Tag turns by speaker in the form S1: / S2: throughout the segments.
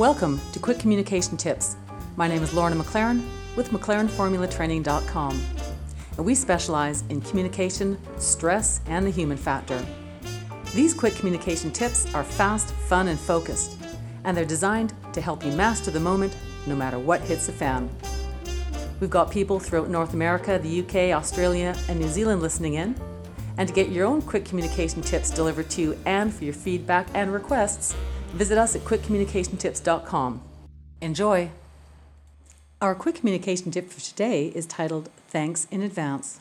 S1: Welcome to Quick Communication Tips. My name is Lorna McLaren with McLarenFormulaTraining.com, and we specialize in communication, stress, and the human factor. These quick communication tips are fast, fun, and focused, and they're designed to help you master the moment no matter what hits the fan. We've got people throughout North America, the UK, Australia, and New Zealand listening in. And to get your own quick communication tips delivered to you and for your feedback and requests, visit us at quickcommunicationtips.com. Enjoy! Our quick communication tip for today is titled Thanks in Advance.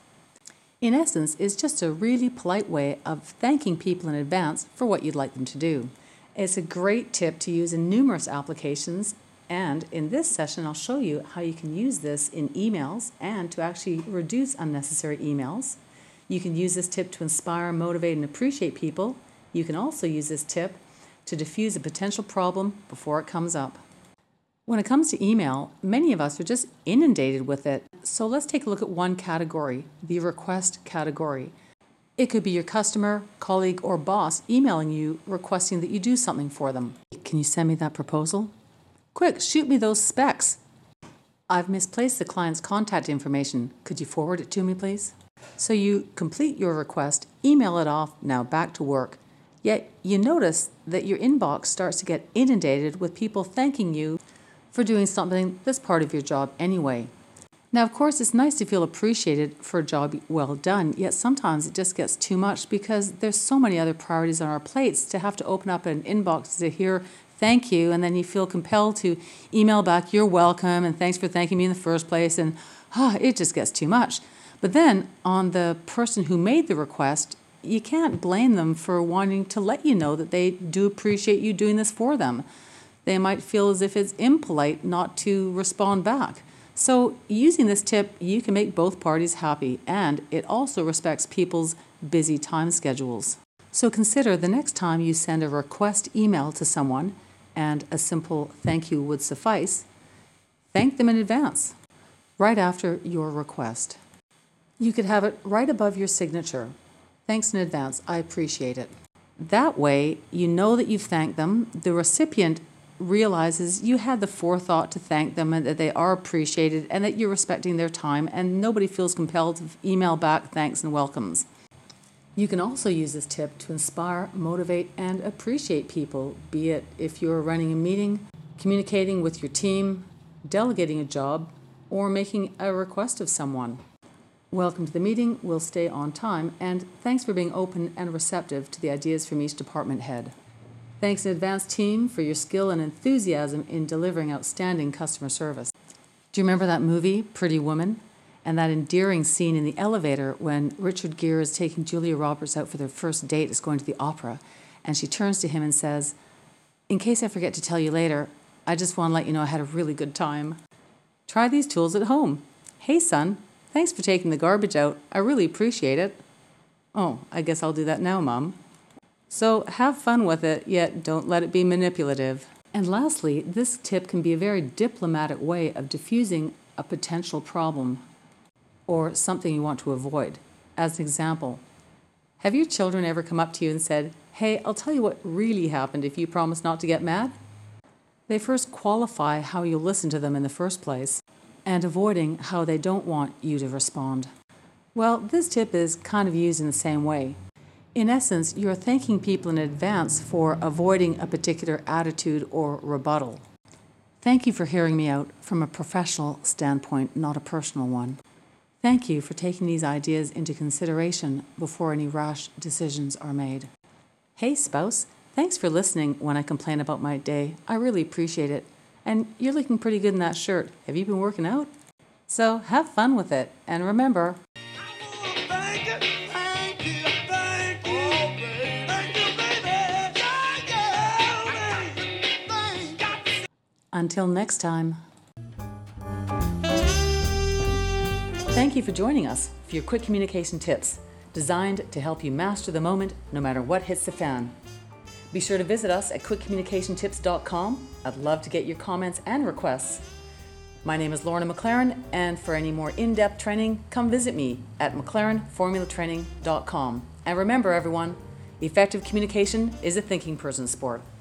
S1: In essence, it's just a really polite way of thanking people in advance for what you'd like them to do. It's a great tip to use in numerous applications, and in this session I'll show you how you can use this in emails and to actually reduce unnecessary emails. You can use this tip to inspire, motivate, and appreciate people. You can also use this tip to diffuse a potential problem before it comes up. When it comes to email, many of us are just inundated with it. So let's take a look at one category, the request category. It could be your customer, colleague, or boss emailing you requesting that you do something for them. Can you send me that proposal? Quick, shoot me those specs. I've misplaced the client's contact information. Could you forward it to me, please? So you complete your request, email it off, now back to work. Yet you notice that your inbox starts to get inundated with people thanking you for doing something that's part of your job anyway. Now, of course, it's nice to feel appreciated for a job well done, yet sometimes it just gets too much because there's so many other priorities on our plates to have to open up an inbox to hear thank you, and then you feel compelled to email back, you're welcome, and thanks for thanking me in the first place, and it just gets too much. But then on the person who made the request, you can't blame them for wanting to let you know that they do appreciate you doing this for them. They might feel as if it's impolite not to respond back. So using this tip, you can make both parties happy, and it also respects people's busy time schedules. So consider the next time you send a request email to someone, and a simple thank you would suffice, thank them in advance, right after your request. You could have it right above your signature. Thanks in advance, I appreciate it. That way, you know that you've thanked them. The recipient realizes you had the forethought to thank them and that they are appreciated and that you're respecting their time, and nobody feels compelled to email back thanks and welcomes. You can also use this tip to inspire, motivate, and appreciate people, be it if you're running a meeting, communicating with your team, delegating a job, or making a request of someone. Welcome to the meeting, we'll stay on time, and thanks for being open and receptive to the ideas from each department head. Thanks in advance, team, for your skill and enthusiasm in delivering outstanding customer service. Do you remember that movie, Pretty Woman? And that endearing scene in the elevator when Richard Gere is taking Julia Roberts out for their first date, is going to the opera, and she turns to him and says, "In case I forget to tell you later, I just want to let you know I had a really good time." Try these tools at home. "Hey, son. Thanks for taking the garbage out. I really appreciate it." "Oh, I guess I'll do that now, Mom." So have fun with it, yet don't let it be manipulative. And lastly, this tip can be a very diplomatic way of diffusing a potential problem or something you want to avoid. As an example, have your children ever come up to you and said, "Hey, I'll tell you what really happened if you promise not to get mad"? They first qualify how you listen to them in the first place, and avoiding how they don't want you to respond. Well, this tip is kind of used in the same way. In essence, you're thanking people in advance for avoiding a particular attitude or rebuttal. Thank you for hearing me out from a professional standpoint, not a personal one. Thank you for taking these ideas into consideration before any rash decisions are made. Hey, spouse, thanks for listening when I complain about my day. I really appreciate it. And you're looking pretty good in that shirt. Have you been working out? So have fun with it. And remember, until next time. Thank you for joining us for your quick communication tips, designed to help you master the moment no matter what hits the fan. Be sure to visit us at quickcommunicationtips.com. I'd love to get your comments and requests. My name is Lorna McLaren, and for any more in-depth training, come visit me at McLarenFormulaTraining.com. And remember, everyone, effective communication is a thinking person's sport.